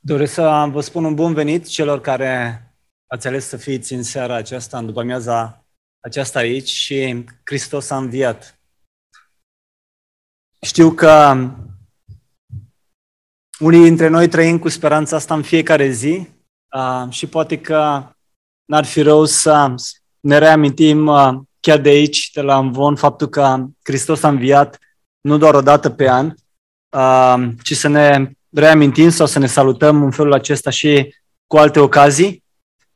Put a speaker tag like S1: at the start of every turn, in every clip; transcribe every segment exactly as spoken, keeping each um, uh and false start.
S1: Doresc să vă spun un bun venit celor care ați ales să fiți în seara aceasta, în după-amiaza aceasta aici și Hristos a înviat. Știu că unii dintre noi trăim cu speranța asta în fiecare zi și poate că n-ar fi rău să ne reamintim chiar de aici, de la Amvon, faptul că Hristos a înviat nu doar o dată pe an, ci să ne reamintim sau să ne salutăm în felul acesta și cu alte ocazii,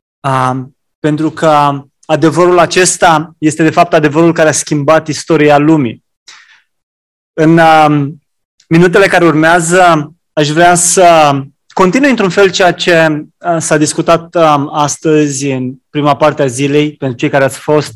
S1: pentru că adevărul acesta este de fapt adevărul care a schimbat istoria lumii. În minutele care urmează aș vrea să continui într-un fel ceea ce s-a discutat astăzi în prima parte a zilei, pentru cei care ați fost.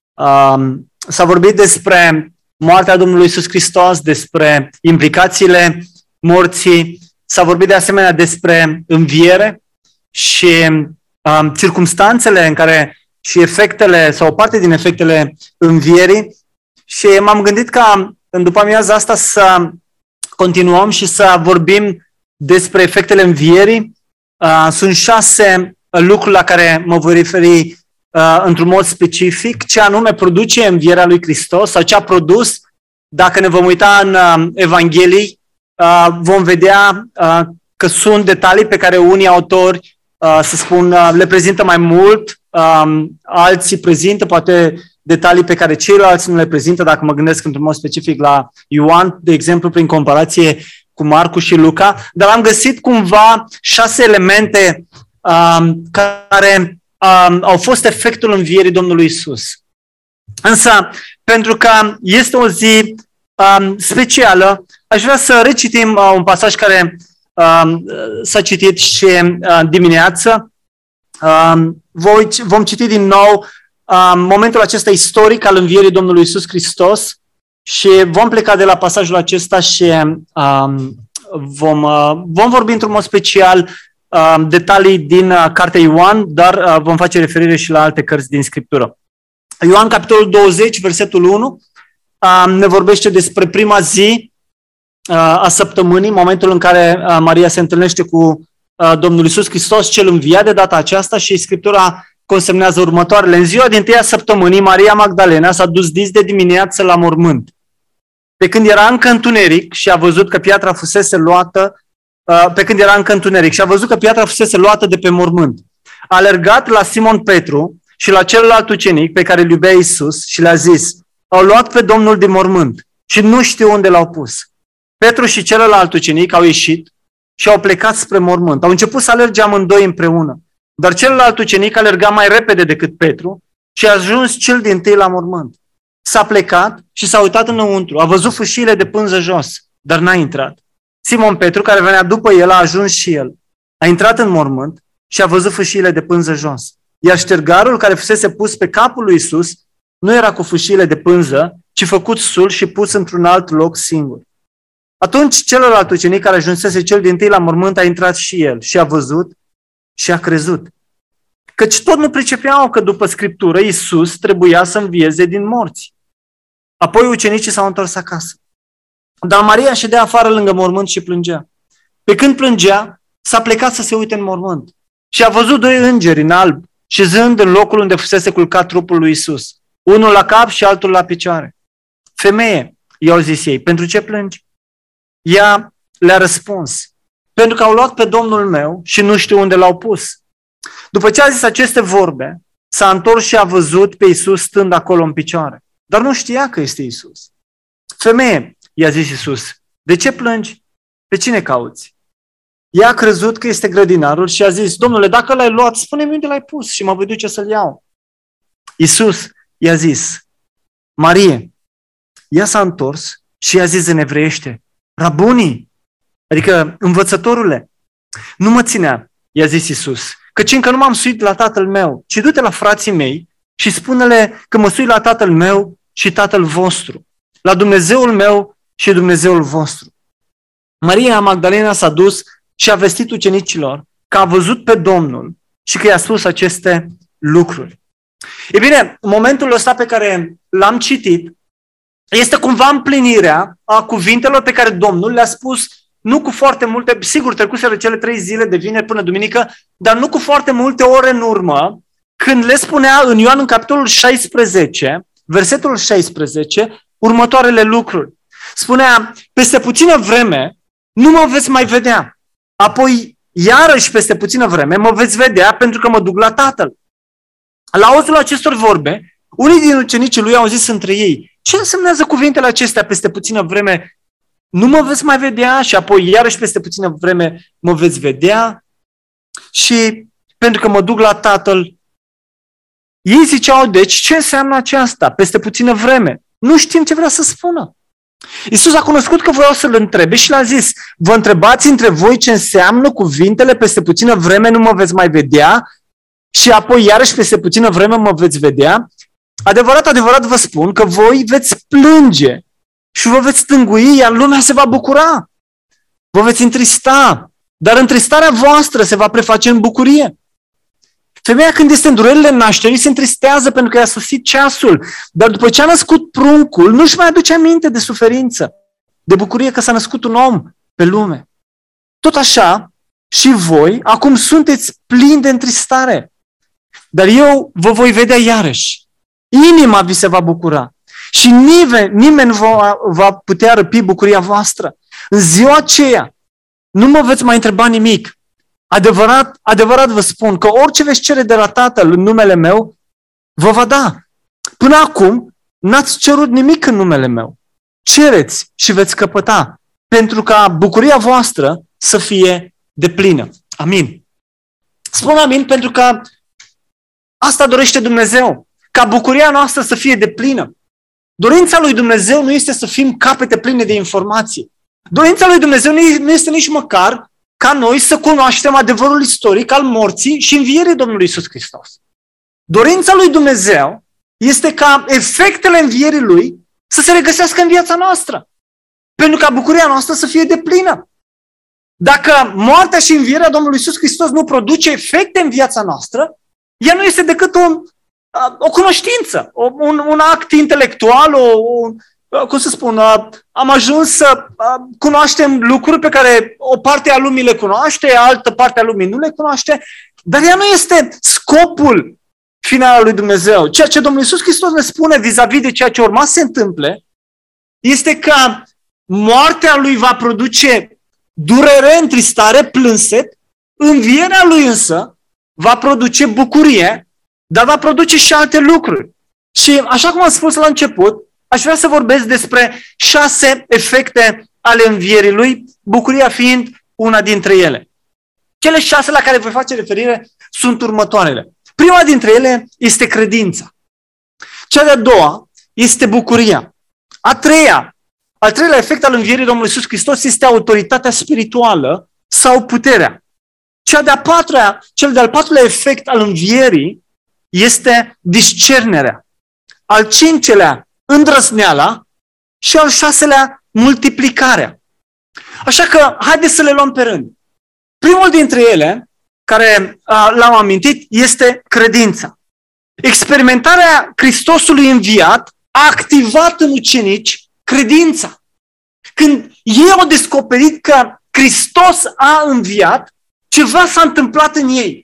S1: S-a vorbit despre moartea Domnului Iisus Hristos, despre implicațiile morții, s-a vorbit de asemenea despre înviere și um, circumstanțele în care și efectele sau o parte din efectele învierii și m-am gândit ca în după amiaza asta să continuăm și să vorbim despre efectele învierii. Uh, sunt șase lucruri la care mă voi referi uh, într-un mod specific, ce anume produce învierea lui Hristos sau ce a produs. Dacă ne vom uita în uh, Evanghelii, Uh, vom vedea uh, că sunt detalii pe care unii autori, uh, să spun, uh, le prezintă mai mult, uh, alții prezintă poate detalii pe care ceilalți nu le prezintă, dacă mă gândesc într-un mod specific la Ioan, de exemplu, prin comparație cu Marcu și Luca, dar am găsit cumva șase elemente uh, care uh, au fost efectul învierii Domnului Iisus. Însă, pentru că este o zi uh, specială, aș vrea să recitim uh, un pasaj care uh, s-a citit și uh, dimineață. Uh, voi, vom citi din nou uh, momentul acesta istoric al învierii Domnului Iisus Hristos și vom pleca de la pasajul acesta și uh, vom, uh, vom vorbi într-un mod special uh, detalii din uh, cartea Ioan, dar uh, vom face referire și la alte cărți din Scriptură. Ioan, capitolul douăzeci, versetul unu, uh, ne vorbește despre prima zi a săptămânii, momentul în care Maria se întâlnește cu Domnul Iisus Hristos, cel înviat de data aceasta, și Scriptura consemnează următoarele. În ziua din tâia săptămânii, Maria Magdalena s-a dus dis de dimineață la mormânt. Pe când era încă întuneric și a văzut că piatra fusese luată, pe când era încă întuneric și a văzut că piatra fusese luată de pe mormânt. A alergat la Simon Petru și la celălalt ucenic pe care îl iubea Iisus și le-a zis: au luat pe Domnul din mormânt și nu știu unde l-au pus. Petru și celălalt ucenic au ieșit și au plecat spre mormânt. Au început să alerge amândoi împreună. Dar celălalt ucenic alerga mai repede decât Petru și a ajuns cel dintâi la mormânt. S-a plecat și s-a uitat înăuntru. A văzut fâșiile de pânză jos, dar n-a intrat. Simon Petru, care venea după el, a ajuns și el. A intrat în mormânt și a văzut fâșiile de pânză jos. Iar ștergarul care fusese pus pe capul lui Iisus nu era cu fâșiile de pânză, ci făcut sul și pus într-un alt loc singur. Atunci celălalt ucenic care ajunsese cel dintâi la mormânt a intrat și el și a văzut și a crezut. Căci tot nu pricepeau că după Scriptură Iisus trebuia să învieze din morți. Apoi ucenicii s-au întors acasă. Dar Maria ședea afară lângă mormânt și plângea. Pe când plângea, s-a plecat să se uite în mormânt și a văzut doi îngeri în alb șezând în locul unde fusese culcat trupul lui Iisus, unul la cap și altul la picioare. Femeie, i-au zis ei, pentru ce plângi? Ea le-a răspuns: pentru că au luat pe Domnul meu și nu știu unde l-au pus. După ce a zis aceste vorbe, s-a întors și a văzut pe Iisus stând acolo în picioare. Dar nu știa că este Iisus. Femeie, i-a zis Iisus, de ce plângi? Pe cine cauți? Ea a crezut că este grădinarul și a zis: Domnule, dacă l-ai luat, spune-mi unde l-ai pus și mă voi duce să-l iau. Iisus i-a zis: Marie. Ea s-a întors și i-a zis în evreiește: Rabunii, adică învățătorule. Nu mă ținea, i-a zis Iisus, căci încă nu m-am suit la tatăl meu, ci du-te la frații mei și spune-le că mă sui la tatăl meu și tatăl vostru, la Dumnezeul meu și Dumnezeul vostru. Maria Magdalena s-a dus și a vestit ucenicilor că a văzut pe Domnul și că i-a spus aceste lucruri. E bine, momentul ăsta pe care l-am citit este cumva împlinirea a cuvintelor pe care Domnul le-a spus nu cu foarte multe, sigur trecuseră cele trei zile de vineri până duminică, dar nu cu foarte multe ore în urmă, când le spunea în Ioan în capitolul șaisprezece, versetul șaisprezece, următoarele lucruri. Spunea, peste puțină vreme nu mă veți mai vedea. Apoi, iarăși peste puțină vreme mă veți vedea pentru că mă duc la Tatăl. La auzul acestor vorbe, unii din ucenicii lui au zis între ei, ce însemnează cuvintele acestea peste puțină vreme? Nu mă veți mai vedea și apoi iarăși peste puțină vreme mă veți vedea și pentru că mă duc la Tatăl. Ei ziceau, deci, ce înseamnă aceasta? Peste puțină vreme. Nu știm ce vrea să spună. Iisus a cunoscut că voiau să-L întrebe și le-a zis, vă întrebați între voi ce înseamnă cuvintele peste puțină vreme nu mă veți mai vedea și apoi iarăși peste puțină vreme mă veți vedea? Adevărat, adevărat vă spun că voi veți plânge și vă veți stângui, iar lumea se va bucura. Vă veți întrista, dar întristarea voastră se va preface în bucurie. Femeia când este în durerile nașterii se întristează pentru că i-a sosit ceasul, dar după ce a născut pruncul, nu-și mai aduce aminte de suferință, de bucurie că s-a născut un om pe lume. Tot așa, și voi acum sunteți plini de întristare, dar eu vă voi vedea iarăși. Inima vi se va bucura și nimeni, nimeni nu va, va putea răpi bucuria voastră. În ziua aceea nu mă veți mai întreba nimic. Adevărat, adevărat vă spun că orice veți cere de la Tatăl în numele meu, vă va da. Până acum n-ați cerut nimic în numele meu. Cereți și veți căpăta, pentru ca bucuria voastră să fie deplină. Amin. Spun amin pentru că asta dorește Dumnezeu, ca bucuria noastră să fie deplină. Dorința lui Dumnezeu nu este să fim capete pline de informații. Dorința lui Dumnezeu nu este nici măcar ca noi să cunoaștem adevărul istoric al morții și învierii Domnului Iisus Hristos. Dorința lui Dumnezeu este ca efectele învierii Lui să se regăsească în viața noastră, pentru ca bucuria noastră să fie deplină. Dacă moartea și învierea Domnului Iisus Hristos nu produce efecte în viața noastră, ea nu este decât un, o cunoștință, un, un act intelectual, o, un, cum să spun, am ajuns să cunoaștem lucruri pe care o parte a lumii le cunoaște, altă parte a lumii nu le cunoaște, dar ea nu este scopul final al lui Dumnezeu. Ceea ce Domnul Iisus Hristos ne spune vis-a-vis de ceea ce urma să se întâmple este că moartea lui va produce durere, întristare, plânset, învierea lui însă va produce bucurie, dar va produce și alte lucruri. Și așa cum am spus la început, aș vrea să vorbesc despre șase efecte ale învierii lui, bucuria fiind una dintre ele. Cele șase la care voi face referire sunt următoarele. Prima dintre ele este credința. Cea de-a doua este bucuria. A treia, al treilea efect al învierii Domnului Iisus Hristos este autoritatea spirituală sau puterea. Cea de-a patra, cel de-al patrulea efect al învierii este discernerea. Al cincelea, îndrăzneala și al șaselea, multiplicarea. Așa că haideți să le luăm pe rând. Primul dintre ele, care uh, l-am amintit, este credința. Experimentarea Hristosului înviat a activat în ucenici credința. Când ei au descoperit că Hristos a înviat, ceva s-a întâmplat în ei.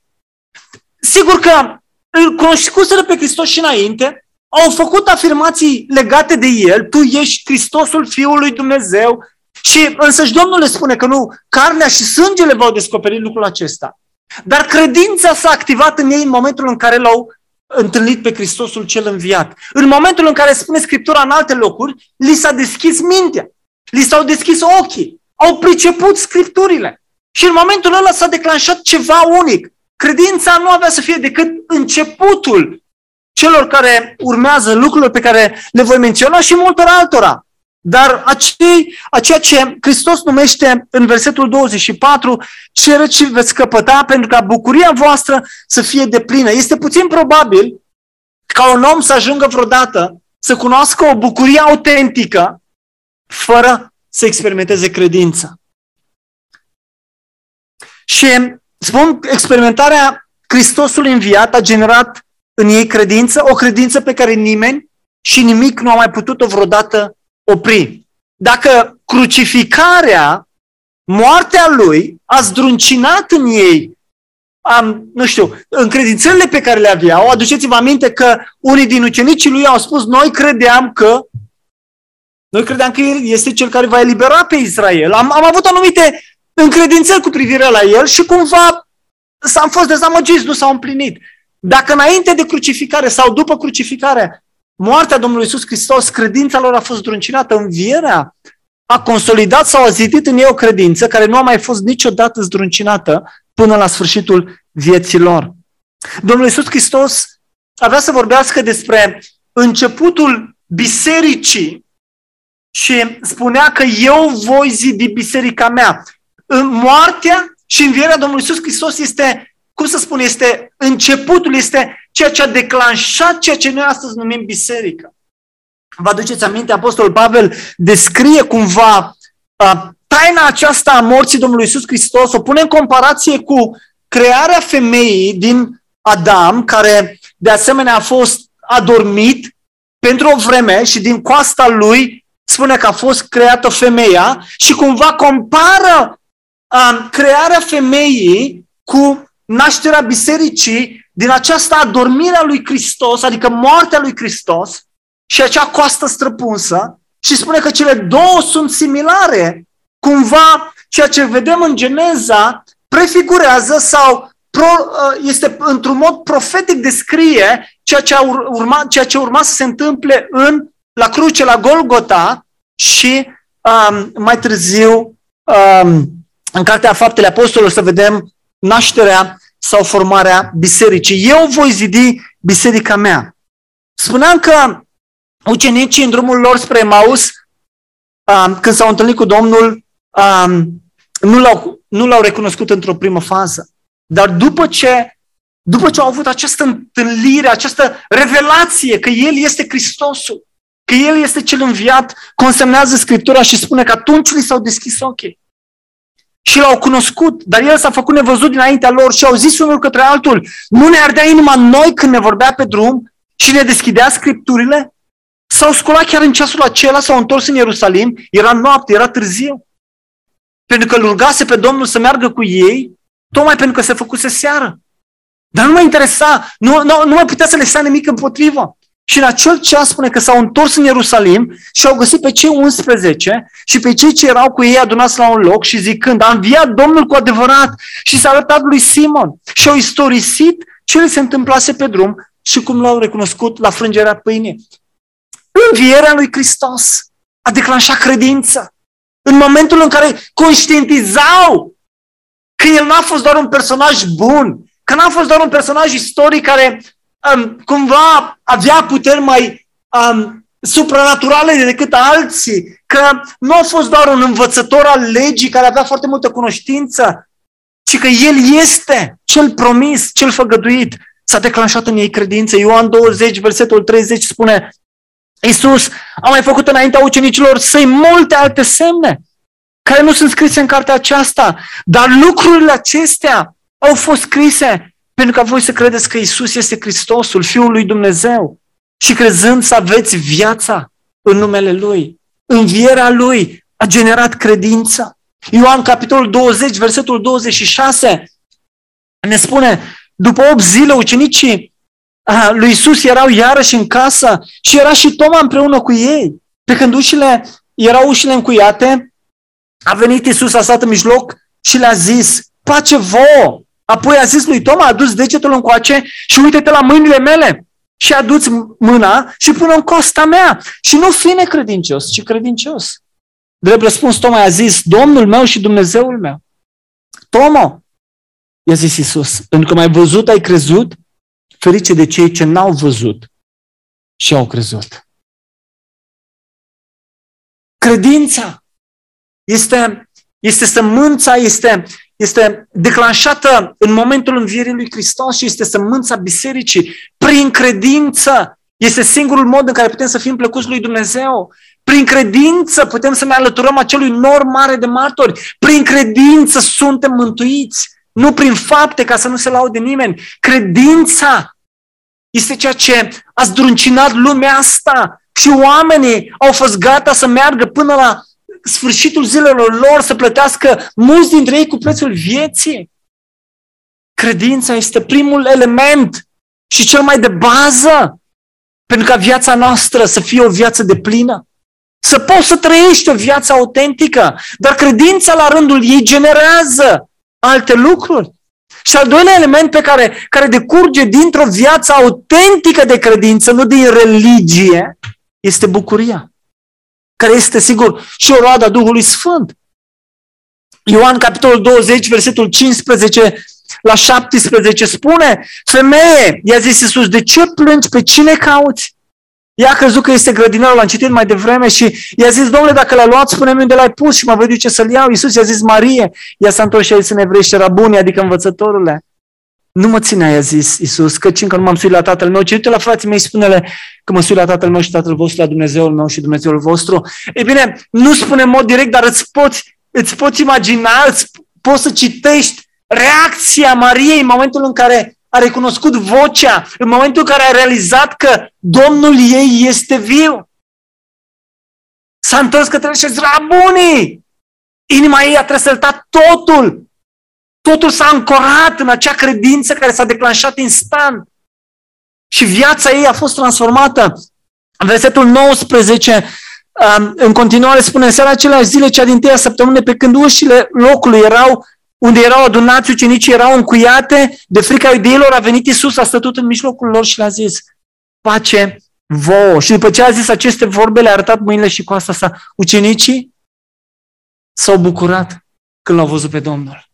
S1: Sigur că îl cunoscuseră pe Hristos și înainte, au făcut afirmații legate de El, tu ești Hristosul Fiul lui Dumnezeu, și însăși Domnul le spune că nu, carnea și sângele v-au descoperit lucrul acesta. Dar credința s-a activat în ei în momentul în care l-au întâlnit pe Hristosul cel înviat. În momentul în care spune Scriptura în alte locuri, li s-a deschis mintea, li s-au deschis ochii, au priceput Scripturile. Și în momentul ăla s-a declanșat ceva unic. Credința nu avea să fie decât începutul celor care urmează, lucrurile pe care le voi menționa și multor altora. Dar acei, a ceea ce Hristos numește în versetul douăzeci și patru, cereți și veți căpăta pentru ca bucuria voastră să fie deplină. Este puțin probabil ca un om să ajungă vreodată să cunoască o bucurie autentică fără să experimenteze credința. Și spun, experimentarea Hristosului înviat a generat în ei credință, o credință pe care nimeni și nimic nu a mai putut-o vreodată opri. Dacă crucificarea moartea lui a zdruncinat în ei, am, nu știu, încredințările pe care le aveau. Aduceți-vă aminte că unii din ucenicii lui au spus, noi credeam că noi credeam că el este cel care va elibera pe Israel. Am, am avut anumite încredințări cu privire la el și cumva s-am fost dezamăgiți, nu s-au împlinit. Dacă înainte de crucificare sau după crucificare, moartea Domnului Iisus Hristos, credința lor a fost zdruncinată, învierea a consolidat sau a zidit în ei o credință care nu a mai fost niciodată zdruncinată până la sfârșitul vieții lor. Domnul Iisus Hristos avea să vorbească despre începutul bisericii și spunea că eu voi zidi biserica mea. Moartea și învierea Domnului Iisus Hristos este, cum să spun, este începutul, este ceea ce a declanșat ceea ce noi astăzi numim biserică. Vă aduceți aminte, Apostolul Pavel descrie cumva uh, taina aceasta a morții Domnului Iisus Hristos, o pune în comparație cu crearea femeii din Adam, care de asemenea a fost adormit pentru o vreme și din coasta lui spune că a fost creată femeia și cumva compară uh, crearea femeii cu nașterea bisericii din această adormire a lui Hristos, adică moartea lui Hristos și acea coastă străpunsă și spune că cele două sunt similare. Cumva ceea ce vedem în Geneza prefigurează sau pro, este într-un mod profetic descrie ceea ce, urma, ceea ce urma să se întâmple în, la cruce, la Golgota și um, mai târziu um, în Cartea Faptele Apostolilor să vedem nașterea sau formarea bisericii. Eu voi zidi biserica mea. Spuneam că ucenicii în drumul lor spre Emaus, um, când s-au întâlnit cu Domnul, um, nu, l-au, nu l-au recunoscut într-o primă fază. Dar după ce, după ce au avut această întâlnire, această revelație că El este Hristosul, că El este cel înviat, consemnează Scriptura și spune că atunci li s-au deschis ochii. Și l-au cunoscut, dar El s-a făcut nevăzut dinaintea lor și au zis unul către altul, nu ne ardea inima în noi când ne vorbea pe drum și ne deschidea Scripturile? S-au sculat chiar în ceasul acela, s-au întors în Ierusalim, era noapte, era târziu. Pentru că îl rugase pe Domnul să meargă cu ei, tocmai pentru că se făcuse seară. Dar nu mă interesa, nu, nu, nu mai putea să le stea nimic împotrivă. Și în acel ceas spune că s-au întors în Ierusalim și au găsit pe cei unsprezece și pe cei ce erau cu ei adunați la un loc și zicând, a înviat Domnul cu adevărat și s-a arătat lui Simon. Și au istorisit ce le se întâmplase pe drum și cum l-au recunoscut la frângerea pâinii. Învierea lui Hristos a declanșat credință. În momentul în care conștientizau că El n-a fost doar un personaj bun, că n-a fost doar un personaj istoric care um, cumva avea puteri mai um, supranaturale decât alții, că nu a fost doar un învățător al legii care avea foarte multă cunoștință, ci că El este cel promis, cel făgăduit. S-a declanșat în ei credință. Ioan douăzeci, versetul treizeci spune, Iisus a mai făcut înaintea ucenicilor săi multe alte semne care nu sunt scrise în cartea aceasta, dar lucrurile acestea au fost scrise pentru ca voi să credeți că Iisus este Hristosul, Fiul lui Dumnezeu și crezând să aveți viața în numele Lui. Învierea Lui a generat credință. Ioan capitolul douăzeci, versetul douăzeci și șase ne spune, după opt zile ucenicii lui Iisus erau iarăși în casă și era și Toma împreună cu ei. Pe când ușile, erau ușile încuiate, a venit Iisus, a stat în mijloc și le-a zis, pace vouă! Apoi a zis lui Toma, adu-ți degetul încoace și uite-te la mâinile mele și adu-ți mâna și pune în costa mea și nu fi necredincios, ci credincios. Drept răspuns, Toma a zis, Domnul meu și Dumnezeul meu. Toma, i-a zis Iisus, pentru că m-ai văzut, ai crezut, ferice de cei ce n-au văzut și au crezut. Credința este, este sămânța, este, este declanșată în momentul învierii lui Hristos și este sămânța bisericii. Prin credință este singurul mod în care putem să fim plăcuți lui Dumnezeu. Prin credință putem să ne alăturăm acelui nor mare de martori. Prin credință suntem mântuiți. Nu prin fapte, ca să nu se laude nimeni. Credința este ceea ce a zdruncinat lumea asta și oamenii au fost gata să meargă până la sfârșitul zilelor lor să plătească mulți dintre ei cu prețul vieții. Credința este primul element și cel mai de bază pentru ca viața noastră să fie o viață deplină. Să poți să trăiești o viață autentică, dar credința la rândul ei generează alte lucruri. Și al doilea element pe care, care decurge dintr-o viață autentică de credință, nu din religie, este bucuria, care este, sigur, și o roadă a Duhului Sfânt. Ioan, capitolul douăzeci, versetul cincisprezece la șaptesprezece spune: femeie, i-a zis Iisus, de ce plângi, pe cine cauți? Ea a crezut că este grădinarul, l-am citit mai devreme și i-a zis: Domnule, dacă l-ai luat, spune-mi unde l-ai pus și mă voi duce să-l iau. Iisus i-a zis: Marie. Ea s-a întors și a zis în evreiește: Rabuni, adică învățătorule. Nu mă ține, i-a zis Iisus, căci încă nu m-am suit la Tatăl meu, ci du-te la frații mei, spune-le că mă sui la Tatăl meu și Tatăl vostru, la Dumnezeul meu și Dumnezeul vostru. Ei bine, nu spune în mod direct, dar îți poți, îți poți imagina, îți poți să citești reacția Mariei în momentul în care a recunoscut vocea, în momentul în care a realizat că Domnul ei este viu. S-a întors către el și a zis: Rabuni! Inima ei a trăsăltat totul. Totul s-a ancorat în acea credință care s-a declanșat instant. Și viața ei a fost transformată. În versetul nouăsprezece, în continuare spune: în seara aceleași zile, cea din tâia săptămâne, pe când ușile locului erau unde erau adunați ucenicii, erau încuiate de frica iudeilor, a venit Iisus, a stătut în mijlocul lor și le-a zis: pace vouă. Și după ce a zis aceste vorbe, le-a arătat mâinile și coasta sa. Ucenicii s-au bucurat când l-au văzut pe Domnul.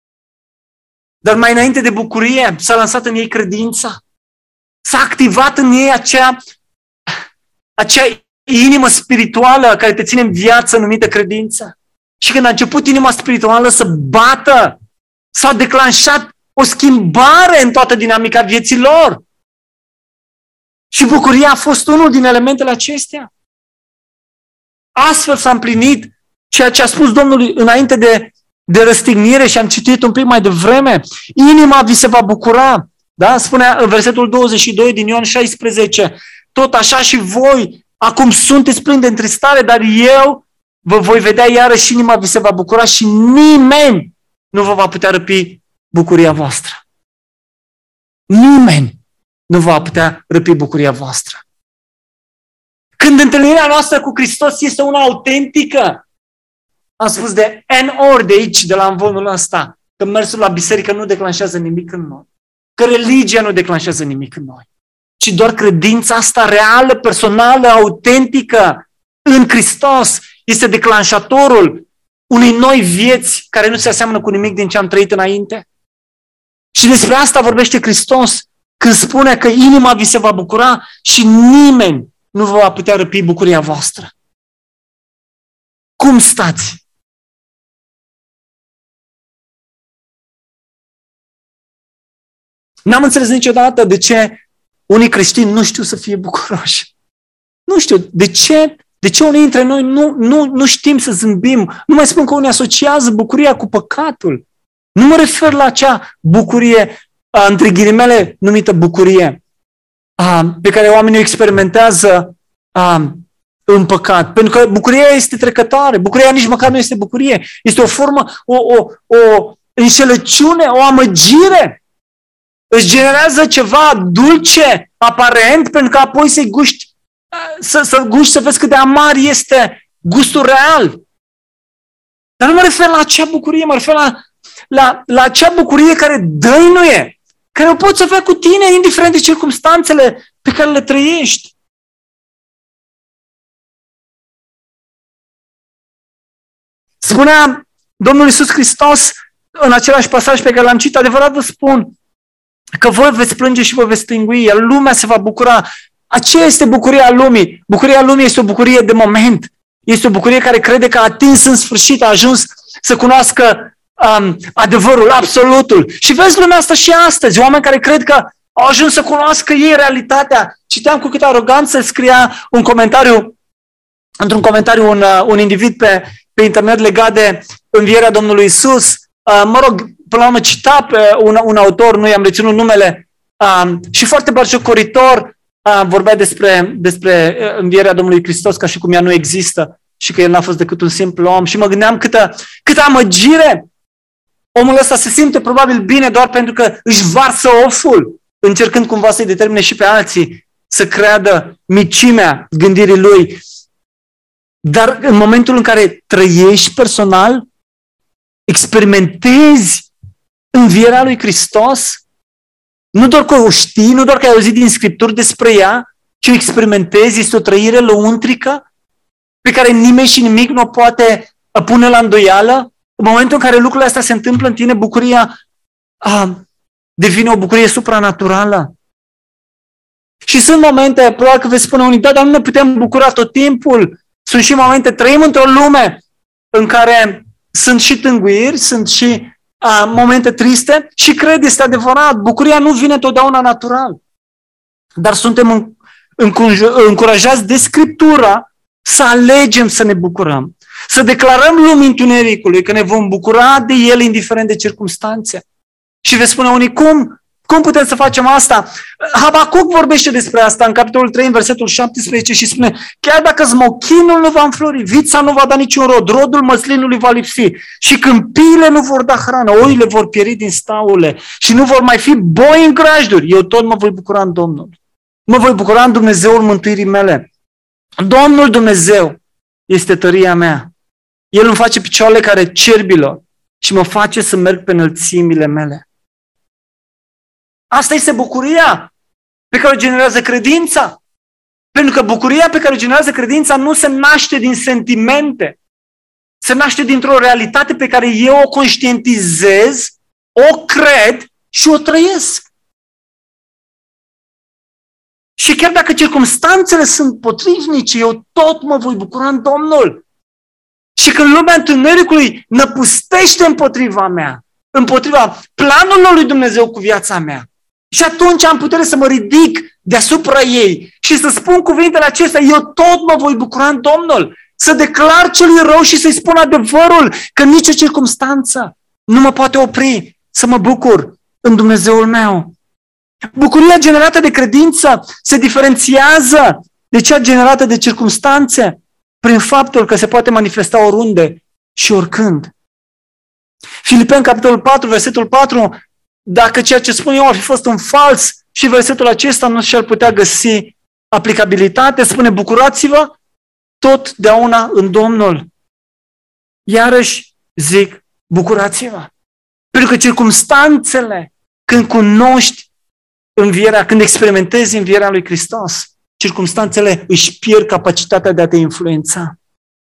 S1: Dar mai înainte de bucurie, s-a lansat în ei credința. S-a activat în ei acea, acea inimă spirituală care te ține în viață, numită credință. Și când a început inima spirituală să bată, s-a declanșat o schimbare în toată dinamica vieții lor. Și bucuria a fost unul din elementele acestea. Astfel s-a împlinit ceea ce a spus Domnul înainte de, de răstignire și am citit un pic mai devreme. Inima vi se va bucura. Da? Spunea în versetul douăzeci și doi din Ioan șaisprezece: tot așa și voi acum sunteți plini de întristare, dar eu vă voi vedea iarăși, inima vi se va bucura și nimeni nu vă va putea răpi bucuria voastră. Nimeni nu va putea răpi bucuria voastră. Când întâlnirea noastră cu Hristos este una autentică, am spus de N ori de aici, de la învonul ăsta, că mersul la biserică nu declanșează nimic în noi, că religia nu declanșează nimic în noi, ci doar credința asta reală, personală, autentică în Hristos este declanșatorul unei noi vieți care nu se aseamănă cu nimic din ce am trăit înainte. Și despre asta vorbește Hristos când spune că inima vi se va bucura și nimeni nu vă va putea răpi bucuria voastră. Cum stați? N-am înțeles niciodată de ce unii creștini nu știu să fie bucuroși. Nu știu, de ce, de ce unii dintre noi nu, nu, nu știm să zâmbim. Nu mai spun că unii asociază bucuria cu păcatul. Nu mă refer la acea bucurie, între ghilimele, numită bucurie, pe care oamenii o experimentează în păcat. Pentru că bucuria este trecătoare. Bucuria nici măcar nu este bucurie. Este o formă, o, o, o înșelăciune, o amăgire. Îți generează ceva dulce, aparent, pentru că apoi să-i guști, să, să guști, să vezi cât de amar este gustul real. Dar nu mă refer la acea bucurie, mă refer la, la, la acea bucurie care dăinuie, care o poți avea cu tine, indiferent de circumstanțele pe care le trăiești. Spunea Domnul Iisus Hristos în același pasaj pe care l-am citit: adevărat vă spun că voi veți plânge și vă veți stângui, iar lumea se va bucura. Aceea este bucuria lumii. Bucuria lumii este o bucurie de moment. Este o bucurie care crede că a atins în sfârșit, a ajuns să cunoască um, adevărul, absolutul. Și vezi lumea asta și astăzi. Oameni care cred că au ajuns să cunoască ei realitatea. Citeam cu câtă aroganță, scria un comentariu, într-un comentariu un, uh, un individ pe, pe internet legat de învierea Domnului Iisus. Uh, mă rog, până la urmă cita pe un, un autor, nu i-am reținut numele, uh, și foarte batjocoritor, uh, vorbea despre, despre învierea Domnului Hristos ca și cum ea nu există. și că el n-a fost decât un simplu om. Și mă gândeam câtă, câtă amăgire. Omul ăsta se simte probabil bine doar pentru că își varsă oful, încercând cumva să-i determine și pe alții să creadă micimea gândirii lui. Dar în momentul în care trăiești personal, experimentezi învierea lui Hristos, nu doar că o știi, nu doar că ai auzit din Scripturi despre ea, ci o experimentezi, este o trăire lăuntrică pe care nimeni și nimic nu o poate pune la îndoială. În momentul în care lucrurile astea se întâmplă în tine, bucuria a, devine o bucurie supranaturală. Și sunt momente, probabil că veți spune unii, da, dar nu ne putem bucura tot timpul. Sunt și momente, trăim într-o lume în care sunt și tânguiri, sunt și a, momente triste și cred, este adevărat, bucuria nu vine totdeauna natural. Dar suntem în, în, încurajați de Scriptura să alegem să ne bucurăm. Să declarăm lumii întunericului că ne vom bucura de el indiferent de circumstanțe. Și veți spune unii, cum? Cum putem să facem asta? Habacuc vorbește despre asta în capitolul trei, în versetul șaptesprezece și spune, chiar dacă smochinul nu va înflori, vița nu va da niciun rod, rodul măslinului va lipsi și câmpiile nu vor da hrană, oile vor pieri din staule și nu vor mai fi boi în grajduri, eu tot mă voi bucura în Domnul. Mă voi bucura în Dumnezeul mântuirii mele. Domnul Dumnezeu este tăria mea. El îmi face picioarele care cerbilor și mă face să merg pe înălțimile mele. Asta este bucuria pe care o generează credința. Pentru că bucuria pe care o generează credința nu se naște din sentimente. Se naște dintr-o realitate pe care eu o conștientizez, o cred și o trăiesc. Și chiar dacă circumstanțele sunt potrivnice, eu tot mă voi bucura în Domnul. Și când lumea întunericului năpustește împotriva mea, împotriva planului lui Dumnezeu cu viața mea, și atunci am putere să mă ridic deasupra ei și să spun cuvintele acestea, eu tot mă voi bucura în Domnul. Să declar celui rău și să-i spun adevărul, că nicio circumstanță nu mă poate opri să mă bucur în Dumnezeul meu. Bucuria generată de credință se diferențiază de cea generată de circumstanțe prin faptul că se poate manifesta oriunde și oricând. Filipeni, capitolul patru, versetul patru, dacă ceea ce spun eu ar fi fost un fals și versetul acesta nu și-ar putea găsi aplicabilitate, spune bucurați-vă totdeauna în Domnul. Iarăși zic, bucurați-vă. Pentru că circumstanțele, când cunoști învierea, când experimentezi învierea lui Hristos, circumstanțele își pierd capacitatea de a te influența.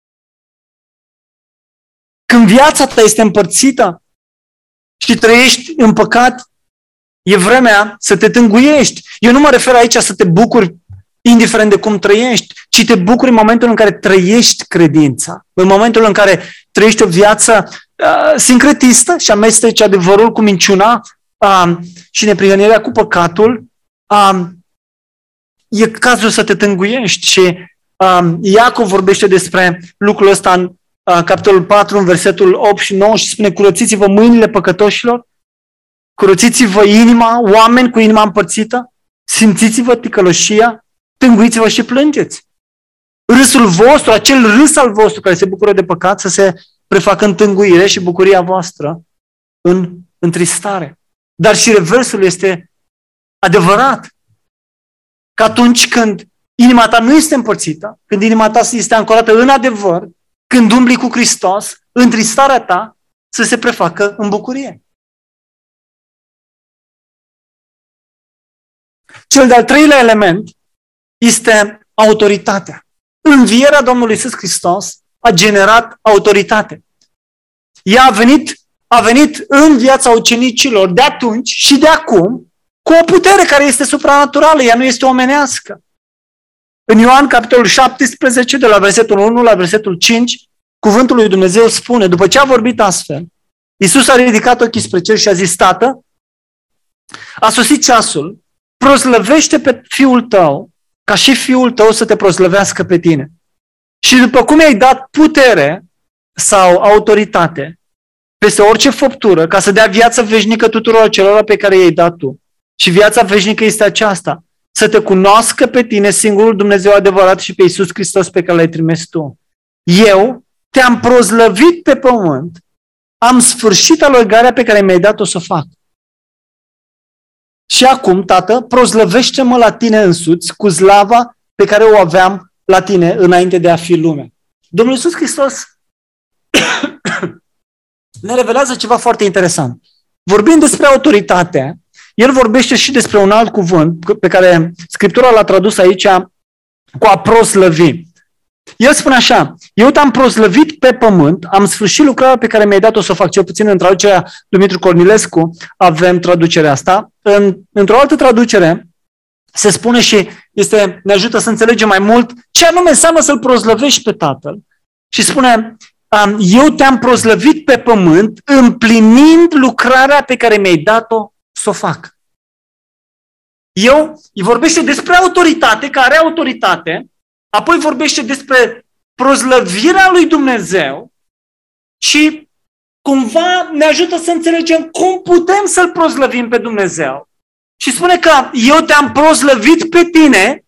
S1: Când viața ta este împărțită și trăiești în păcat, e vremea să te tânguiești. Eu nu mă refer aici să te bucuri indiferent de cum trăiești, ci te bucuri în momentul în care trăiești credința. În momentul în care trăiești o viață uh, sincretistă și amesteci adevărul cu minciuna uh, și neprihănirea cu păcatul, uh, e cazul să te tânguiești. Și uh, Iacov vorbește despre lucrul ăsta în uh, capitolul patru, în versetul opt și nouă și spune, curățiți-vă mâinile păcătoșilor, curățiți-vă inima, oameni cu inima împărțită, simțiți-vă ticăloșia, tânguiți-vă și plângeți. Râsul vostru, acel râs al vostru care se bucură de păcat, să se prefacă în tânguire și bucuria voastră în întristare. Dar și reversul este adevărat. Că atunci când inima ta nu este împărțită, când inima ta este ancorată în adevăr, când umbli cu Hristos, întristarea ta să se prefacă în bucurie. Cel de-al treilea element este autoritatea. Învierea Domnului Iisus Hristos a generat autoritate. Ea a venit, a venit în viața ucenicilor de atunci și de acum cu o putere care este supranaturală, ea nu este omenească. În Ioan, capitolul șaptesprezece, de la versetul unu la versetul cinci, cuvântul lui Dumnezeu spune, după ce a vorbit astfel, Iisus a ridicat ochii spre cer și a zis, Tată, a sosit ceasul, proslăvește pe Fiul tău, ca și Fiul tău să te proslăvească pe tine. Și după cum i-ai dat putere sau autoritate peste orice făptură, ca să dea viață veșnică tuturor celor pe care i-ai dat tu. Și viața veșnică este aceasta, să te cunoască pe tine, singurul Dumnezeu adevărat și pe Iisus Hristos pe care l-ai trimis tu. eu te-am prozlăvit pe pământ, am sfârșit alergarea pe care mi-ai dat-o să o fac. Și acum, Tată, prozlăvește-mă la tine însuți cu slava pe care o aveam la tine înainte de a fi lume. Domnul Iisus Hristos ne revelează ceva foarte interesant. Vorbind despre autoritate, el vorbește și despre un alt cuvânt pe care Scriptura l-a tradus aici cu a proslăvi. El spune așa, eu te-am proslăvit pe pământ, am sfârșit lucrarea pe care mi-ai dat-o să o fac, cel puțin în traducerea Dumitru Cornilescu avem traducerea asta. În, într-o altă traducere se spune și este, ne ajută să înțelegem mai mult ce anume înseamnă să-L proslăvești pe Tatăl. Și spune, eu te-am proslăvit pe pământ împlinind lucrarea pe care mi-ai dat-o să o fac. Eu, îi vorbește despre autoritate, care are autoritate, apoi vorbește despre proslăvirea lui Dumnezeu și cumva ne ajută să înțelegem cum putem să-L proslăvim pe Dumnezeu. Și spune că eu te-am proslăvit pe tine,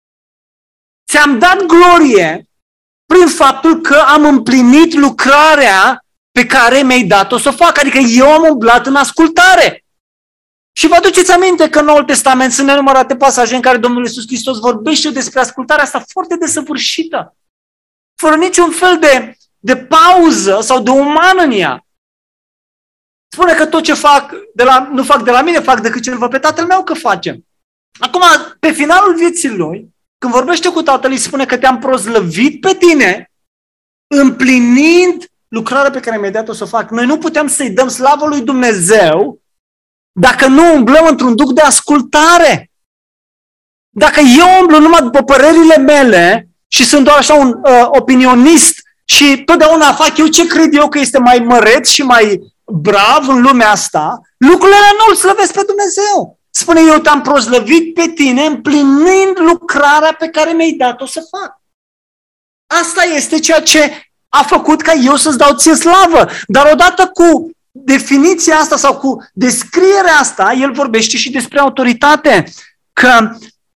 S1: ți-am dat glorie prin faptul că am împlinit lucrarea pe care mi-ai dat-o să o fac. Adică eu am umblat în ascultare. Și vă aduceți aminte că în Noul Testament sunt nenumărate pasaje în care Domnul Iisus Hristos vorbește despre ascultarea asta foarte desăvârșită, fără niciun fel de, de pauză sau de uman în ea. Spune că tot ce fac, de la, nu fac de la mine, fac decât ce-L văd pe Tatăl meu că facem. Acum, pe finalul vieții Lui, când vorbește cu Tatăl, îi spune că te-am proslăvit pe tine, împlinind lucrarea pe care mi-ai dat-o să o fac. Noi nu putem să-i dăm slavă lui Dumnezeu dacă nu umblăm într-un duc de ascultare. Dacă eu umblu numai după părerile mele și sunt doar așa un uh, opinionist și totdeauna fac eu ce cred eu că este mai măreț și mai brav în lumea asta, lucrurile nu îl slăvesc pe Dumnezeu. Spune, eu te-am proslăvit pe tine împlinind lucrarea pe care mi-ai dat-o să fac. Asta este ceea ce a făcut ca eu să-ți dau ție slavă. Dar odată cu definiția asta sau cu descrierea asta, el vorbește și despre autoritate. Că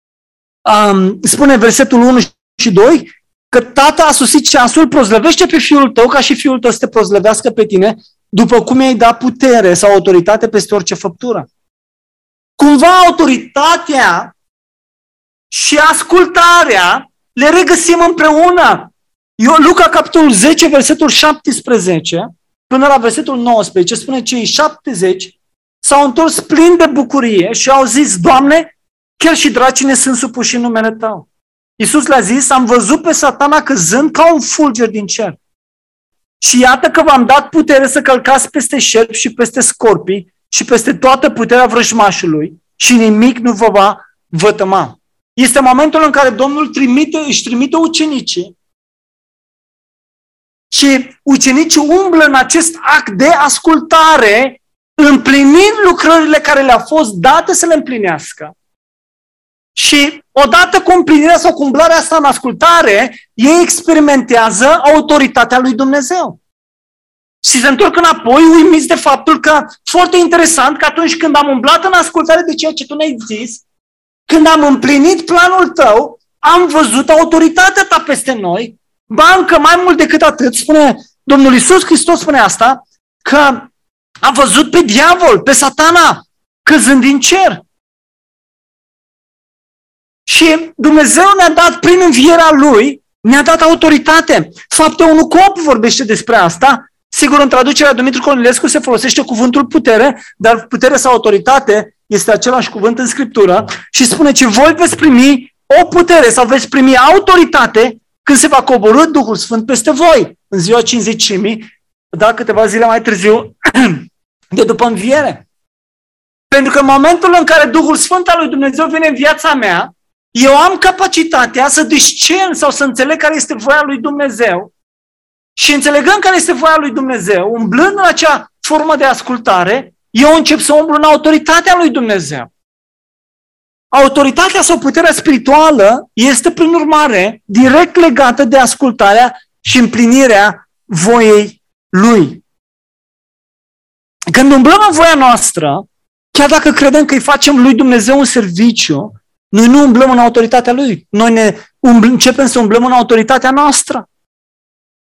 S1: um, spune versetul unu și doi, că Tata a sosit ceasul, proslăvește pe Fiul tău ca și Fiul tău să te proslăvească pe tine după cum i-ai dat putere sau autoritate peste orice făptură. Cumva autoritatea și ascultarea le regăsim împreună. Eu, Luca, capitolul zece, versetul șaptesprezece, până la versetul nouăsprezece, spune cei șaptezeci s-au întors plini de bucurie și au zis, Doamne, chiar și dracii ne sunt supuși în numele Tău. Iisus le-a zis, am văzut pe Satana căzând ca un fulger din cer. Și iată că v-am dat putere să călcați peste șerpi și peste scorpii și peste toată puterea vrăjmașului și nimic nu vă va vătăma. Este momentul în care Domnul trimite, își trimite ucenicii și ucenicii umblă în acest act de ascultare, împlinind lucrările care le-au fost date să le împlinească. Și odată cu împlinirea sau cu umblarea asta în ascultare, ei experimentează autoritatea lui Dumnezeu. Și se întorc înapoi uimiți de faptul că, foarte interesant, că atunci când am umblat în ascultare de ceea ce tu ne-ai zis, când am împlinit planul tău, am văzut autoritatea ta peste noi, ba încă mai mult decât atât, spune Domnul Iisus Hristos spune asta, că a văzut pe diavol, pe Satana, căzând din cer. Și Dumnezeu ne-a dat, prin învierea Lui, ne-a dat autoritate. Faptul unu cu opt vorbește despre asta. Sigur, în traducerea Dumitru Cornilescu se folosește cuvântul putere, dar putere sau autoritate este același cuvânt în Scriptură și spune că voi veți primi o putere sau veți primi autoritate când se va coborî Duhul Sfânt peste voi, în ziua cincizecimii, da, câteva zile mai târziu, de după înviere. Pentru că în momentul în care Duhul Sfânt al lui Dumnezeu vine în viața mea, eu am capacitatea să discern sau să înțeleg care este voia lui Dumnezeu și înțelegând care este voia lui Dumnezeu, umblând în acea formă de ascultare, eu încep să umblu în autoritatea lui Dumnezeu. Autoritatea sau puterea spirituală este, prin urmare, direct legată de ascultarea și împlinirea voiei Lui. Când umblăm în voia noastră, chiar dacă credem că îi facem lui Dumnezeu un serviciu, noi nu umblăm în autoritatea Lui. Noi ne umbl- începem să umblăm în autoritatea noastră.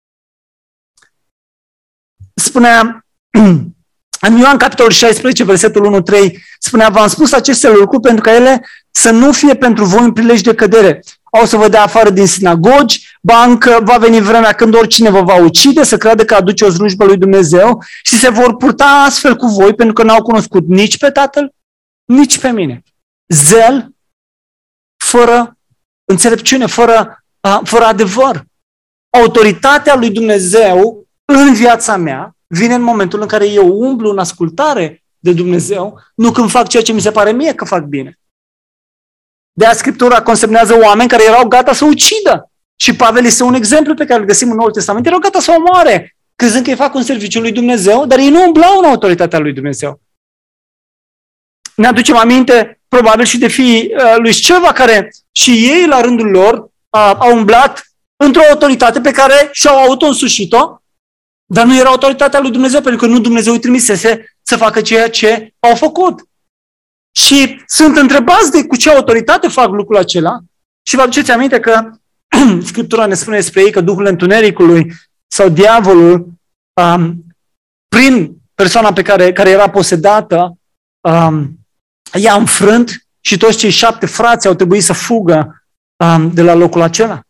S1: spunea, în Ioan capitolul șaisprezece, versetul unu trei, spunea, v-am spus aceste lucruri pentru ca ele să nu fie pentru voi un prilej de cădere. Au să vă dea afară din sinagogi, ba încă va veni vremea când oricine vă va ucide să creadă că aduce o slujbă lui Dumnezeu și se vor purta astfel cu voi pentru că n-au cunoscut nici pe Tatăl, nici pe mine. Zel fără înțelepciune, fără, fără adevăr. Autoritatea lui Dumnezeu în viața mea vine în momentul în care eu umblu în ascultare de Dumnezeu, nu când fac ceea ce mi se pare mie că fac bine. De-aia Scriptura consemnează oameni care erau gata să ucidă. Și Pavel este un exemplu pe care îl găsim în Noul Testament. Erau gata să omoare, crezând că îi fac un serviciu lui Dumnezeu, dar ei nu umblau în autoritatea lui Dumnezeu. Ne aducem aminte, probabil, și de fiii uh, lui Sceva, care și ei, la rândul lor, uh, au umblat într-o autoritate pe care și-au auto-însușit-o, dar nu era autoritatea lui Dumnezeu, pentru că nu Dumnezeu îi trimisese să facă ceea ce au făcut. Și sunt întrebați de cu ce autoritate fac lucrul acela și vă aduceți aminte că Scriptura ne spune despre ei că Duhul Întunericului sau diavolul, um, prin persoana pe care, care era posedată, um, i-a înfrânt și toți cei șapte frați au trebuit să fugă um, de la locul acela.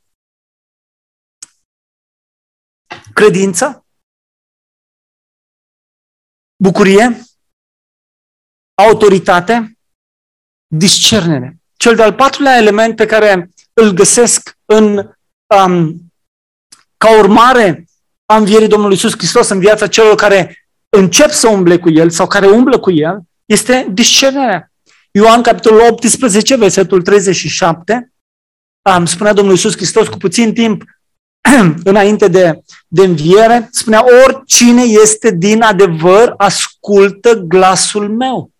S1: Credință, bucurie, autoritate, discernere. Cel de-al patrulea element pe care îl găsesc în, um, ca urmare a învierii Domnului Iisus Hristos în viața celor care încep să umble cu El sau care umblă cu El, este discernerea. Ioan, capitolul optsprezece, versetul treizeci și șapte, um, spunea Domnul Iisus Hristos cu puțin timp înainte de, de înviere, spunea, oricine este din adevăr, ascultă glasul meu.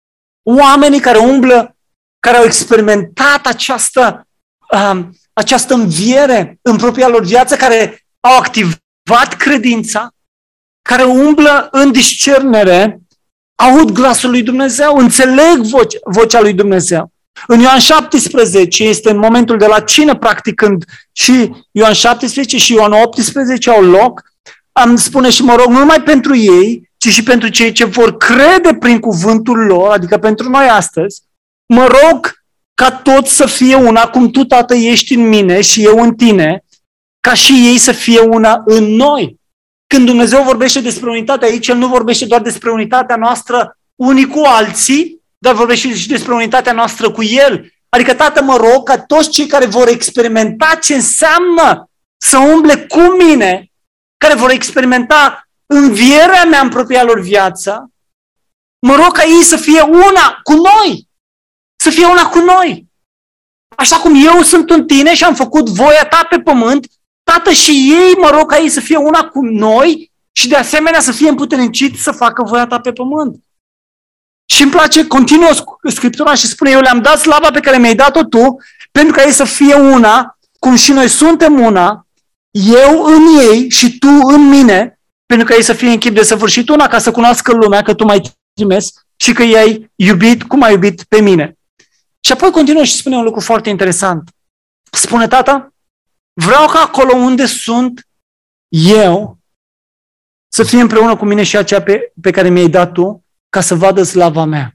S1: Oamenii care umblă, care au experimentat această, um, această înviere în propria lor viață, care au activat credința, care umblă în discernere, aud glasul lui Dumnezeu, înțeleg voce, vocea lui Dumnezeu. În Ioan șaptesprezece este în momentul de la cină, practic, când și Ioan șaptesprezece și Ioan optsprezece au loc, am spune și mă rog, nu numai pentru ei, ci și pentru cei ce vor crede prin cuvântul lor, adică pentru noi astăzi, mă rog ca toți să fie una, cum tu, Tată, ești în mine și eu în tine, ca și ei să fie una în noi. Când Dumnezeu vorbește despre unitate aici, El nu vorbește doar despre unitatea noastră unii cu alții, dar vorbește și despre unitatea noastră cu El. Adică, Tată, mă rog ca toți cei care vor experimenta ce înseamnă să umble cu mine, care vor experimenta învierea mea în propria lor viață, mă rog ca ei să fie una cu noi. Să fie una cu noi. Așa cum eu sunt în tine și am făcut voia ta pe pământ, Tată, și ei, mă rog ca ei să fie una cu noi și de asemenea să fie împuterniciți să facă voia ta pe pământ. Și îmi place, continuă Scriptura și spune, eu le-am dat slava pe care mi-ai dat-o tu, pentru ca ei să fie una, cum și noi suntem una, eu în ei și tu în mine, pentru ca ei să fie în chip de săvârșit una, ca să cunoască lumea că tu m-ai trimis și că i-ai iubit cum ai iubit pe mine. Și apoi continuă și spune un lucru foarte interesant. Spune, Tată, vreau ca acolo unde sunt eu să fie împreună cu mine și aceea pe, pe care mi-ai dat tu, ca să vadă slava mea.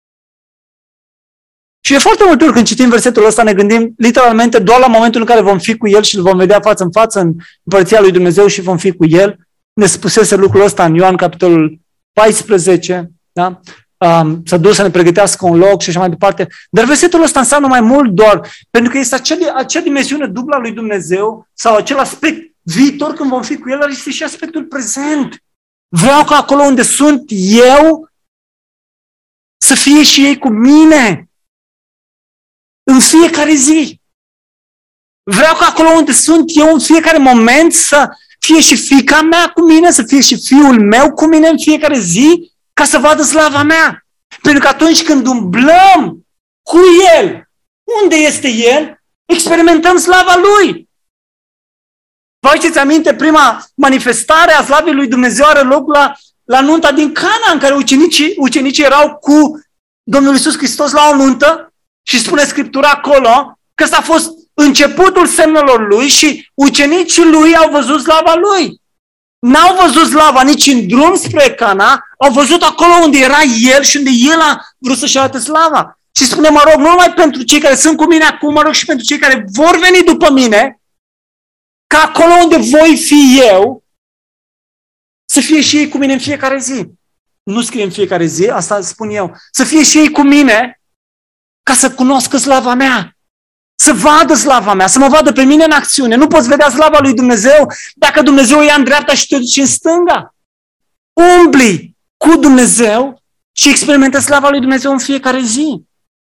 S1: Și de foarte multe ori când citim versetul ăsta ne gândim literalmente doar la momentul în care vom fi cu El și îl vom vedea față în față în Împărăția lui Dumnezeu și vom fi cu El. Ne spusese lucrul ăsta în Ioan capitolul paisprezece, da? Um, s-a dus să ne pregătească un loc și așa mai departe. Dar versetul ăsta înseamnă mai mult doar pentru că este acea, acea dimensiune dublă a lui Dumnezeu sau acel aspect viitor când vom fi cu El, dar este și aspectul prezent. Vreau ca acolo unde sunt eu să fie și ei cu mine în fiecare zi. Vreau ca acolo unde sunt eu în fiecare moment să fie și fiica mea cu mine, să fie și fiul meu cu mine în fiecare zi, ca să vadă slava mea. Pentru că atunci când umblăm cu El, unde este El, experimentăm slava Lui. Vă aduceți aminte, prima manifestare a slavei lui Dumnezeu are loc la, la nunta din Cana, în care ucenicii, ucenicii erau cu Domnul Iisus Hristos la o nuntă și spune Scriptura acolo că ăsta a fost începutul semnelor Lui și ucenicii Lui au văzut slava Lui. n-au văzut slava nici în drum spre Cana, au văzut acolo unde era El și unde El a vrut să-și arate slava. Și spune, mă rog, nu numai pentru cei care sunt cu mine acum, mă rog și pentru cei care vor veni după mine, ca acolo unde voi fi eu, să fie și ei cu mine în fiecare zi. Nu scrie în fiecare zi, asta spun eu. Să fie și ei cu mine ca să cunoască slava mea. Să vadă slava mea, să mă vadă pe mine în acțiune. Nu poți vedea slava lui Dumnezeu dacă Dumnezeu ia în dreapta și te duce în stânga. Umbli cu Dumnezeu și experimentă slava lui Dumnezeu în fiecare zi.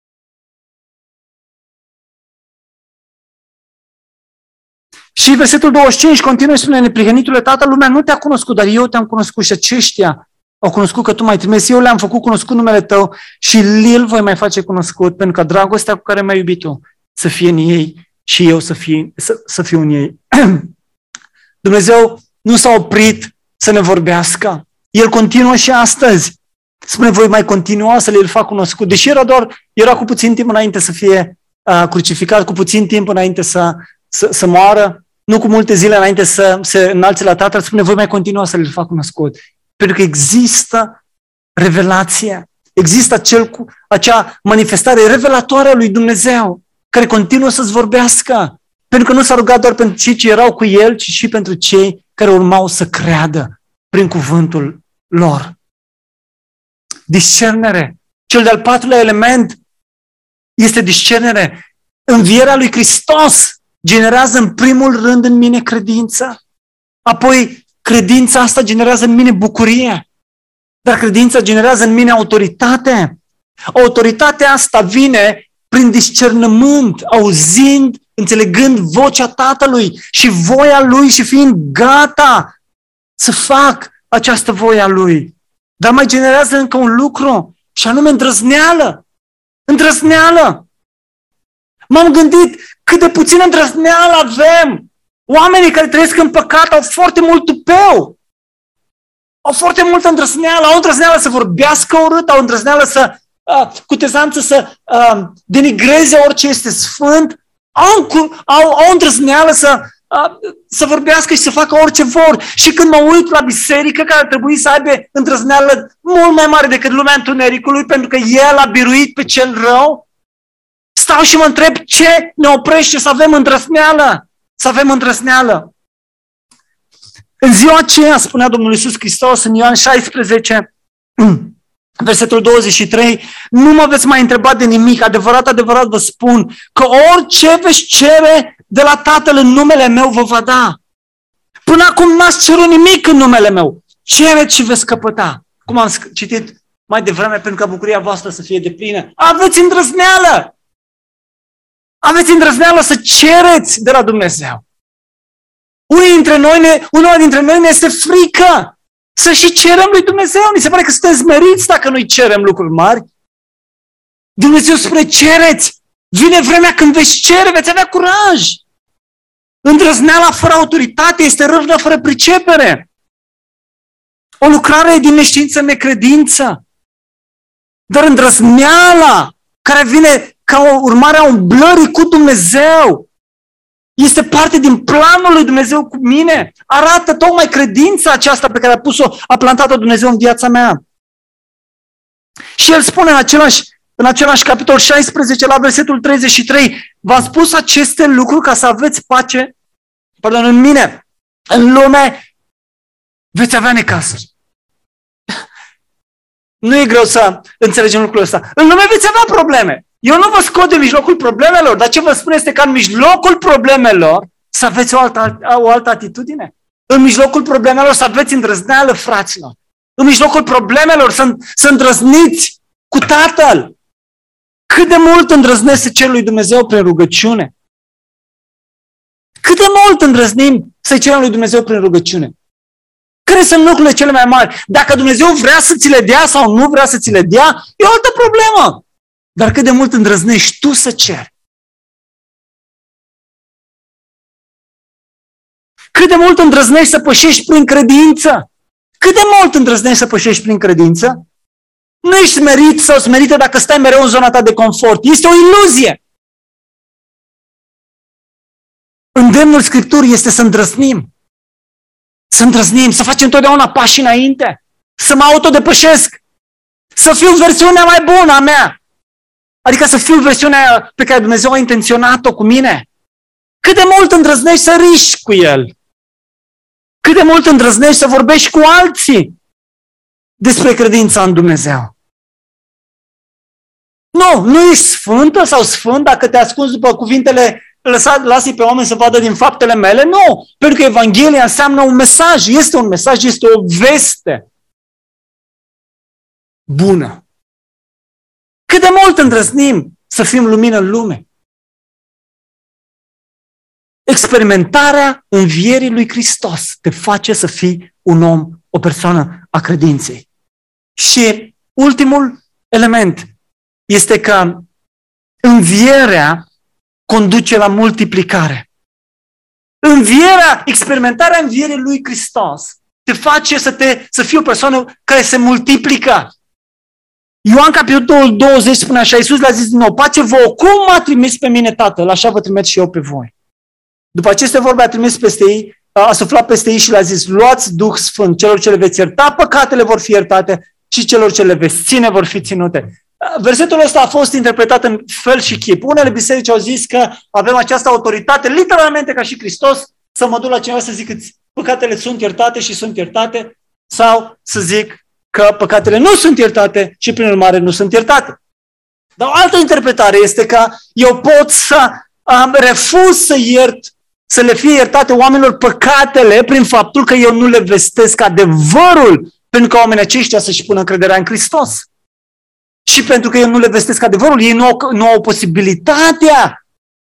S1: Și versetul douăzeci și cinci continuă și spune, neprihănitule tată, lumea nu te-a cunoscut, dar eu te-am cunoscut și aceștia au cunoscut că tu m-ai trimis. Eu le-am făcut cunoscut numele tău și îl voi mai face cunoscut, pentru că dragostea cu care m-ai iubit tu să fie în ei și eu să, fie, să, să fiu în ei. Dumnezeu nu s-a oprit să ne vorbească. El continuă și astăzi. Spune, voi mai continua să le fac cunoscut. Deși era doar, era cu puțin timp înainte să fie uh, crucificat, cu puțin timp înainte să, să, să moară, nu cu multe zile înainte să se înalțe la Tatăl, spune, voi mai continua să le fac cunoscut. Pentru că există revelație. Există acel, acea manifestare revelatoare a lui Dumnezeu, care continuă să-ți vorbească. Pentru că nu s-a rugat doar pentru cei ce erau cu El, ci și pentru cei care urmau să creadă prin cuvântul lor. Discernere. Cel de-al patrulea element este discernere. Învierea lui Hristos generează în primul rând în mine credință. Apoi credința asta generează în mine bucurie. Dar credința generează în mine autoritate. Autoritatea asta vine prin discernământ, auzind, înțelegând vocea Tatălui și voia Lui și fiind gata să fac această voie a Lui. Dar mai generează încă un lucru, și anume îndrăzneală. Îndrăzneală. M-am gândit cât de puțină îndrăzneală avem. Oamenii care trăiesc în păcat au foarte mult tupeu. Au foarte multă îndrăzneală. Au îndrăzneală să vorbească urât, au îndrăzneală să, uh, cu tezanță, să uh, denigreze orice este sfânt. Au, au, au îndrăzneală să, uh, să vorbească și să facă orice vor. Și când mă uit la biserică, care ar trebui să aibă îndrăzneală mult mai mare decât lumea întunericului, pentru că El a biruit pe cel rău, stau și mă întreb ce ne oprește să avem îndrăzneală. Să avem îndrăzneală. În ziua aceea, spunea Domnul Iisus Hristos în Ioan șaisprezece, versetul douăzeci și trei, nu mă veți mai întreba de nimic, adevărat, adevărat vă spun, că orice veți cere de la Tatăl în numele meu vă va da. Până acum n-ați cerut nimic în numele meu. Cereți și veți căpăta. Cum am citit mai devreme, pentru ca bucuria voastră să fie deplină. Aveți îndrăzneală! Aveți îndrăzneală să cereți de la Dumnezeu. Unii dintre noi ne, unul dintre noi ne este frică să și cerem lui Dumnezeu. Mi se pare că suntem smeriți dacă nu-i cerem lucruri mari. Dumnezeu spune, cereți! Vine vremea când veți cere, veți avea curaj. Îndrăzneala fără autoritate este râvnă fără pricepere. O lucrare din neștiință în necredință. Dar îndrăzneala care vine ca o urmare a umblării cu Dumnezeu este parte din planul lui Dumnezeu cu mine. Arată tocmai credința aceasta pe care a pus-o, a plantat-o Dumnezeu în viața mea. Și El spune în același, în același capitol șaisprezece, la versetul treizeci și trei, v-am spus aceste lucruri ca să aveți pace, pardon, în mine. În lume veți avea necazuri. Nu e greu să înțelegem lucrul ăsta. În lume veți avea probleme. Eu nu vă scot din mijlocul problemelor, dar ce vă spun este că în mijlocul problemelor să aveți o altă, o altă atitudine. În mijlocul problemelor să aveți îndrăzneală, fraților. În mijlocul problemelor să, să îndrăzniți cu Tatăl. Cât de mult îndrăznesc să cer lui Dumnezeu prin rugăciune. Cât de mult îndrăznim să-i cerem lui Dumnezeu prin rugăciune. Care sunt lucrurile cele mai mari? Dacă Dumnezeu vrea să ți le dea sau nu vrea să ți le dea, e o altă problemă. Dar cât de mult îndrăznești tu să ceri? Cât de mult îndrăznești să pășești prin credință? Cât de mult îndrăznești să pășești prin credință? Nu ești smerit sau smerită dacă stai mereu în zona ta de confort. Este o iluzie. Îndemnul Scripturii este să îndrăznim. Să îndrăznim, să facem întotdeauna pași înainte, să mă autodepășesc, să fiu versiunea mai bună a mea. Adică să fiu versiunea pe care Dumnezeu a intenționat-o cu mine. Cât de mult îndrăznești să riști cu El? Cât de mult îndrăznești să vorbești cu alții despre credința în Dumnezeu? Nu, nu ești sfântă sau sfânt dacă te ascunzi după cuvintele lasă-i pe oameni să vadă din faptele mele. Nu, pentru că Evanghelia înseamnă un mesaj, este un mesaj, este o veste bună. Cât de mult îndrăznim să fim lumină în lume? Experimentarea învierii lui Hristos te face să fii un om, o persoană a credinței. Și ultimul element este că învierea conduce la multiplicare. Învierea, experimentarea învierii lui Hristos te face să, te, să fii o persoană care se multiplică. Ioan capitolul douăzeci spune așa, Iisus le-a zis din nou, pace vouă, cum m-a trimis pe mine Tatăl, așa vă trimit și eu pe voi. După aceste vorbe a trimis peste ei, a suflat peste ei și le-a zis, luați Duh Sfânt, celor ce le veți ierta, păcatele vor fi iertate și celor ce le veți ține vor fi ținute. Versetul ăsta a fost interpretat în fel și chip. Unele biserici au zis că avem această autoritate, literalmente ca și Hristos, să mă duc la cineva să zic că păcatele sunt iertate și sunt iertate, sau să zic că păcatele nu sunt iertate și prin urmare nu sunt iertate. Dar o altă interpretare este că eu pot să um, refuz să iert, să le fie iertate oamenilor păcatele prin faptul că eu nu le vestesc adevărul, pentru că oamenii aceștia să-și pună încrederea în Hristos. Și pentru că eu nu le vestesc adevărul, ei nu au, nu au posibilitatea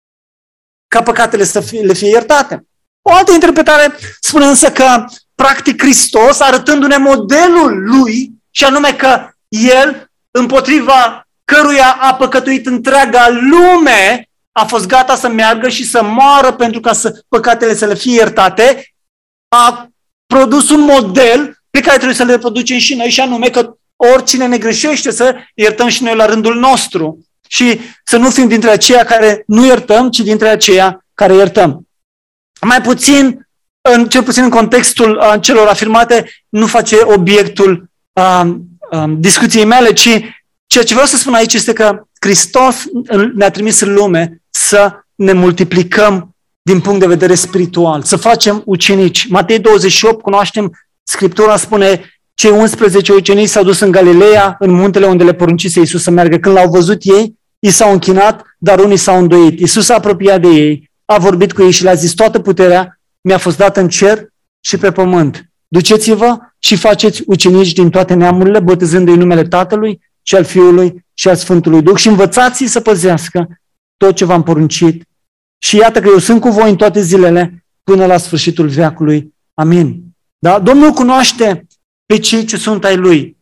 S1: ca păcatele să fie, le fie iertate. O altă interpretare spune însă că, practic, Hristos, arătându-ne modelul lui, și anume că El, împotriva căruia a păcătuit întreaga lume, a fost gata să meargă și să moară pentru ca să, păcatele să le fie iertate, a produs un model pe care trebuie să le reproducem și noi, și anume că oricine ne greșește să iertăm și noi la rândul nostru și să nu fim dintre aceia care nu iertăm, ci dintre aceia care iertăm. Mai puțin, în, cel puțin în contextul uh, celor afirmate, nu face obiectul uh, uh, discuției mele, ci ceea ce vreau să spun aici este că Hristos ne-a trimis în lume să ne multiplicăm din punct de vedere spiritual, să facem ucenici. Matei douăzeci și opt, cunoaștem, Scriptura spune, cei unsprezece ucenici s-au dus în Galileea, în muntele unde le poruncise Iisus să meargă. Când l-au văzut ei, i s-au închinat, dar unii s-au îndoit. Iisus s-a apropiat de ei, a vorbit cu ei și le-a zis, toată puterea mi-a fost dată în cer și pe pământ. Duceți-vă și faceți ucenici din toate neamurile, botezându-i numele Tatălui și al Fiului și al Sfântului Duh și învățați-i să păzească tot ce v-am poruncit. Și iată că eu sunt cu voi în toate zilele până la sfârșitul veacului. Amin. Da? Domnul cunoaște pe cei ce sunt ai Lui.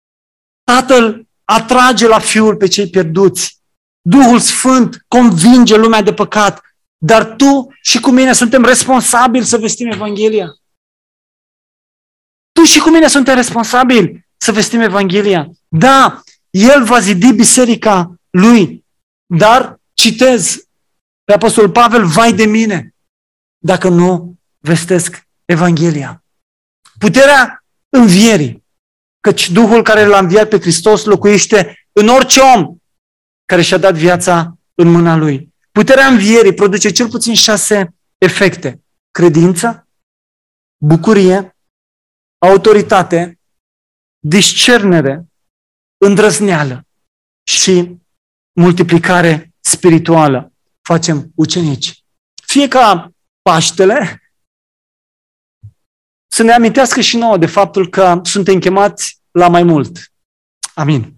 S1: Tatăl atrage la Fiul pe cei pierduți. Duhul Sfânt convinge lumea de păcat. Dar tu și cu mine suntem responsabili să vestim Evanghelia. Tu și cu mine suntem responsabili să vestim Evanghelia. Da, El va zidi biserica Lui, dar, citez pe Apostolul Pavel, vai de mine dacă nu vestesc Evanghelia. Puterea învierii, căci Duhul care l-a înviat pe Hristos locuiește în orice om care și-a dat viața în mâna Lui. Puterea învierii produce cel puțin șase efecte. Credință, bucurie, autoritate, discernere, îndrăzneală și multiplicare spirituală. Facem ucenici. Fie ca Paștele să ne amintească și nouă de faptul că suntem chemați la mai mult. Amin.